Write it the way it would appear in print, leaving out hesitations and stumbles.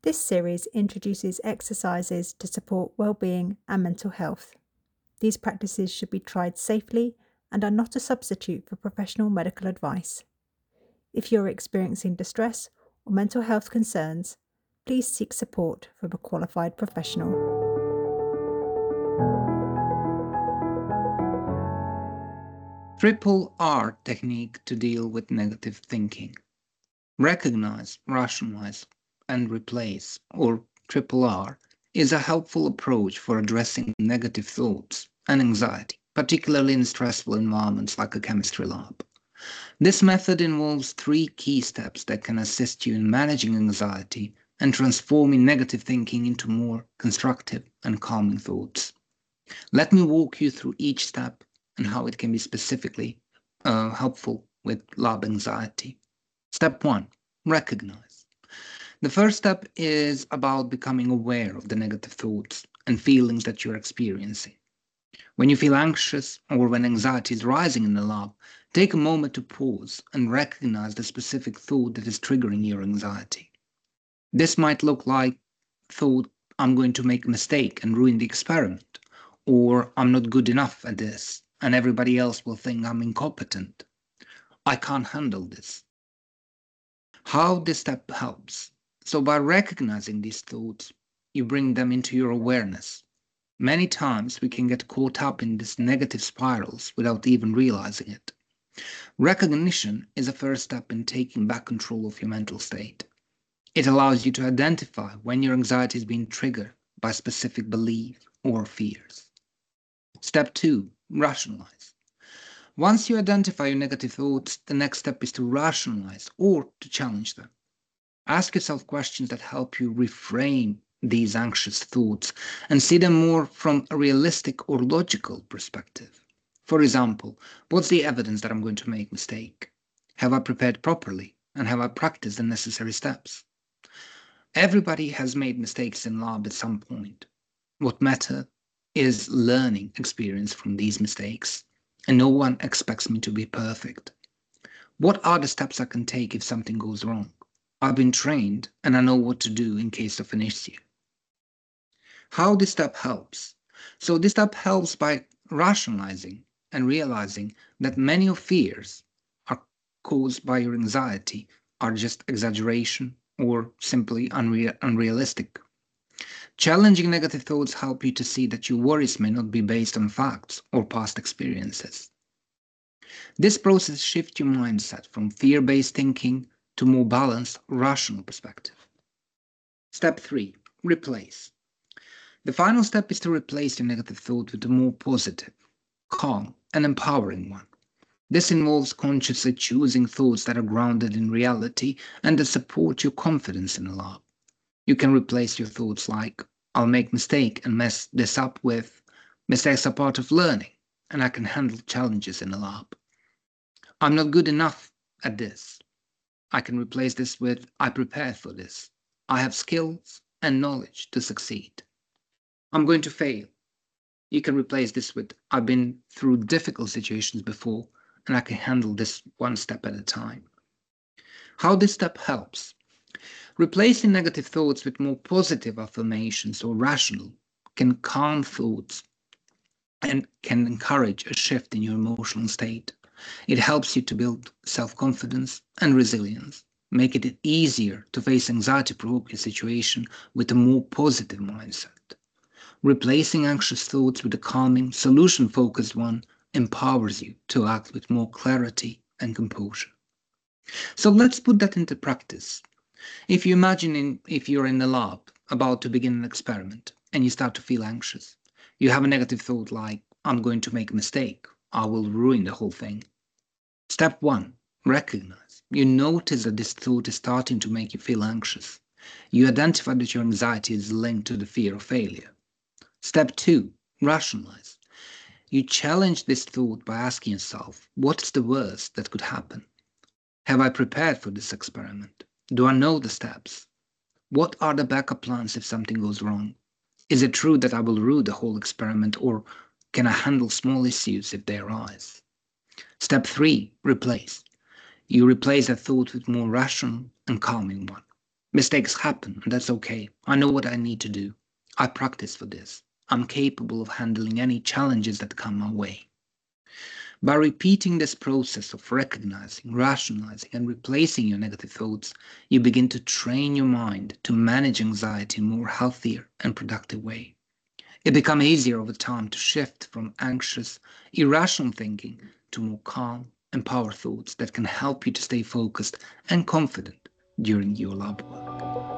This series introduces exercises to support well-being and mental health. These practices should be tried safely and are not a substitute for professional medical advice. If you're experiencing distress or mental health concerns, please seek support from a qualified professional. Triple R technique to deal with negative thinking. Recognize, rationalize, and replace, or triple R, is a helpful approach for addressing negative thoughts and anxiety, particularly in stressful environments like a chemistry lab. This method involves 3 key steps that can assist you in managing anxiety and transforming negative thinking into more constructive and calming thoughts. Let me walk you through each step and how it can be specifically helpful with lab anxiety. Step 1. Recognize. The first step is about becoming aware of the negative thoughts and feelings that you're experiencing. When you feel anxious or when anxiety is rising in the lab, take a moment to pause and recognize the specific thought that is triggering your anxiety. This might look like thought, I'm going to make a mistake and ruin the experiment, or I'm not good enough at this and everybody else will think I'm incompetent. I can't handle this. How this step helps. So by recognizing these thoughts, you bring them into your awareness. Many times we can get caught up in these negative spirals without even realizing it. Recognition is a first step in taking back control of your mental state. It allows you to identify when your anxiety is being triggered by specific belief or fears. Step 2. Rationalize. Once you identify your negative thoughts, the next step is to rationalize or to challenge them. Ask yourself questions that help you reframe these anxious thoughts and see them more from a realistic or logical perspective. For example, what's the evidence that I'm going to make a mistake? Have I prepared properly? And have I practiced the necessary steps? Everybody has made mistakes in lab at some point. What matters is learning experience from these mistakes. And no one expects me to be perfect. What are the steps I can take if something goes wrong? I've been trained and I know what to do in case of an issue. How this step helps? So this step helps by rationalizing and realizing that many of fears are caused by your anxiety are just exaggeration or simply unrealistic. Challenging negative thoughts help you to see that your worries may not be based on facts or past experiences. This process shifts your mindset from fear-based thinking to more balanced, rational perspective. Step 3. Replace. The final step is to replace your negative thought with a more positive, calm, and empowering one. This involves consciously choosing thoughts that are grounded in reality and that support your confidence in the lab. You can replace your thoughts like, I'll make mistake and mess this up with, mistakes are part of learning, and I can handle challenges in the lab. I'm not good enough at this. I can replace this with, I prepare for this. I have skills and knowledge to succeed. I'm going to fail. You can replace this with, I've been through difficult situations before, and I can handle this one step at a time. How this step helps? Replacing negative thoughts with more positive affirmations or rational can calm thoughts and can encourage a shift in your emotional state. It helps you to build self-confidence and resilience, make it easier to face anxiety-provoking situation with a more positive mindset. Replacing anxious thoughts with a calming, solution-focused one empowers you to act with more clarity and composure. So let's put that into practice. If you imagine if you're in the lab about to begin an experiment and you start to feel anxious, you have a negative thought like, I'm going to make a mistake, I will ruin the whole thing. Step 1. Recognize. You notice that this thought is starting to make you feel anxious. You identify that your anxiety is linked to the fear of failure. Step 2. Rationalize. You challenge this thought by asking yourself, what's the worst that could happen? Have I prepared for this experiment? Do I know the steps? What are the backup plans if something goes wrong? Is it true that I will ruin the whole experiment, or can I handle small issues if they arise? Step 3. Replace. You replace that thought with more rational and calming one. Mistakes happen, and that's okay. I know what I need to do. I practice for this. I'm capable of handling any challenges that come my way. By repeating this process of recognizing, rationalizing, and replacing your negative thoughts, you begin to train your mind to manage anxiety in a more healthier and productive way. It becomes easier over time to shift from anxious, irrational thinking to more calm, empowered thoughts that can help you to stay focused and confident during your lab work.